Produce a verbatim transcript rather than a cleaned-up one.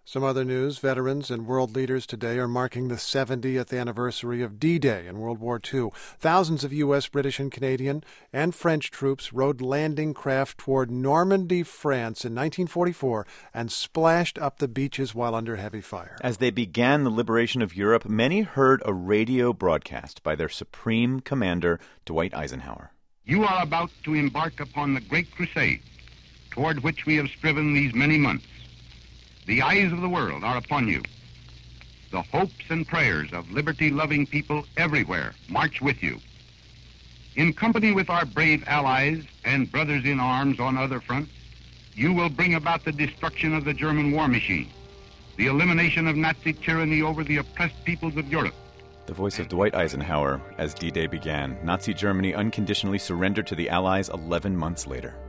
Some other news, veterans and world leaders today are marking the seventieth anniversary of D-Day in World War Two. Thousands of U S, British, and Canadian and French troops rode landing craft toward Normandy, France in nineteen forty-four and splashed up the beaches while under heavy fire. As they began the liberation of Europe, many heard a radio broadcast by their Supreme Commander, Dwight Eisenhower. You are about to embark upon the great crusade toward which we have striven these many months. The eyes of the world are upon you. The hopes and prayers of liberty-loving people everywhere march with you. In company with our brave allies and brothers in arms on other fronts, you will bring about the destruction of the German war machine, the elimination of Nazi tyranny over the oppressed peoples of Europe. The voice of Dwight Eisenhower as D-Day began. Nazi Germany unconditionally surrendered to the Allies eleven months later.